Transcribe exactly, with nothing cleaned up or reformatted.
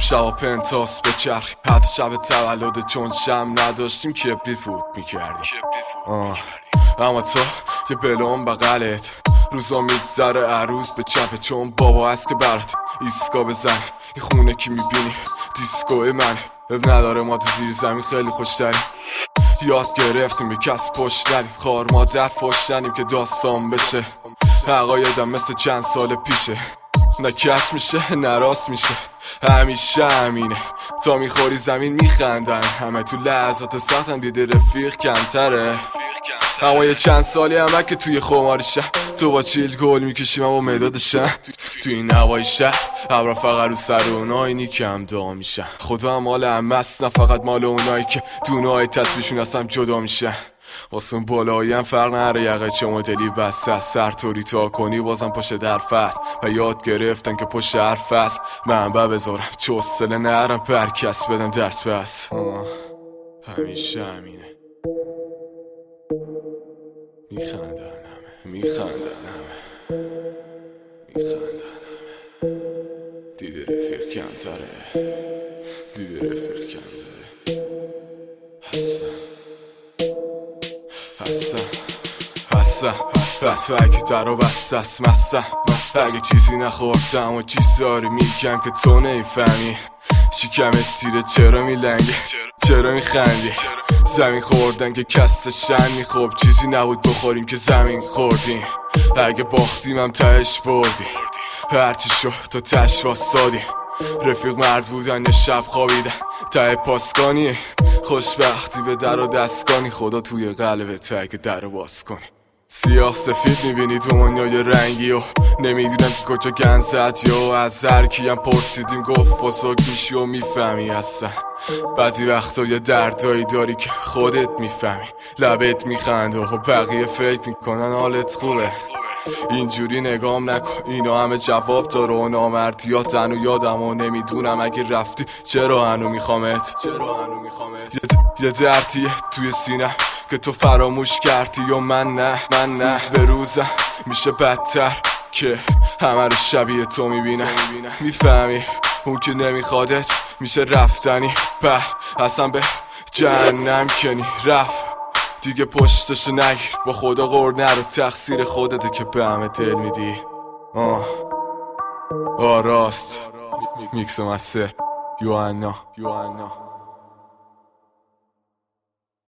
شبا پنتاس به چرخ، حتی شب تولد چون شم نداشتیم کبریت فوت میکردیم. آه. اما تو یه بلون بغلت روزا میگذره عروض به چپه، چون بابا هست که برات ایسکا بزن. این خونه که میبینی دیسکوی من، اب نداره ما تو زیر زمین خیلی خوشتریم. یاد گرفتیم به کس پشت ندیم، خار مادر فوش ندیم که داستان بشه. عقایدم مثل چند سال پیشه، نه کج میشه نه راست میشه، همیشه همینه. تا میخوری زمین میخندن همه، تو لحظات سختم دیده رفیق کمتره. اما یه چند سالی همه که توی خماریشم، تو با چیل گل میکشیم اما مدادشم. تو این هوای شهر ابرا فقط رو سر اونایی نی کم دا میشن. خدا هم مال همه است نه فقط مال اونایی که دونهای تسبیشون اصلا جدا میشن. واسه بالایی هم فرق نره یقه چه مدلی بسته، سر توری تا کنی بازم پشت در فست. و یاد گرفتن که پشت هر فصل منبع بذارم چه حوصله نرم پر کس بدم درس بس. همیشه همینه، میخندن همه، میخندن همه، میخندن همه. دیده رفیق کمتره، دیده رفیق کمتره. هستم هستم هستم هستم تو اگه در رو بسته است مستم. اگه چیزی نخوردم و چیزاری میگم که تو نمیفهمی. شکمت تیره چرا میلنگه، چرا میخندی؟ زمین خوردن که کست شنی، خب چیزی نبود بخوریم که زمین خوردیم. اگه باختیم هم تهش بردیم، هرچی شد تو تش واسادی. رفیق مرد بودن یه شب خوابیدن ته پاسکانی، خوشبختی به در و دستگانی. خدا توی قلبت اگه در رو باز کنی. سیاه سفید میبینی دنیای رنگی و نمیدونم که کجا گن زد، یا از هر کیم پرسیدیم گفت فسوک میشی و میفهمی. هستن بعضی وقتا یه دردایی داری که خودت میفهمی. لبت میخنده و بقیه فکر میکنن حالت خوبه. اینجوری نگام نکن، اینا همه جواب داره و نامردیات هنو یادم و نمیدونم اگه رفتی چرا هنو میخوامت. چرا هنو میخوامت. یه دردیه توی سینم که تو فراموش کردی و من نه، من نه. روز به روزم میشه بدتر که همه رو شبیه تو میبینم. میفهمی اون که نمیخوادت میشه رفتنی، به اصلا به جهنم کنی رفت دیگه پشتش نگیر. با خدا قرد نرو، تقصیر خودته که به همه دل میدی. آه آه راست میکس و مستر یوانا یوانا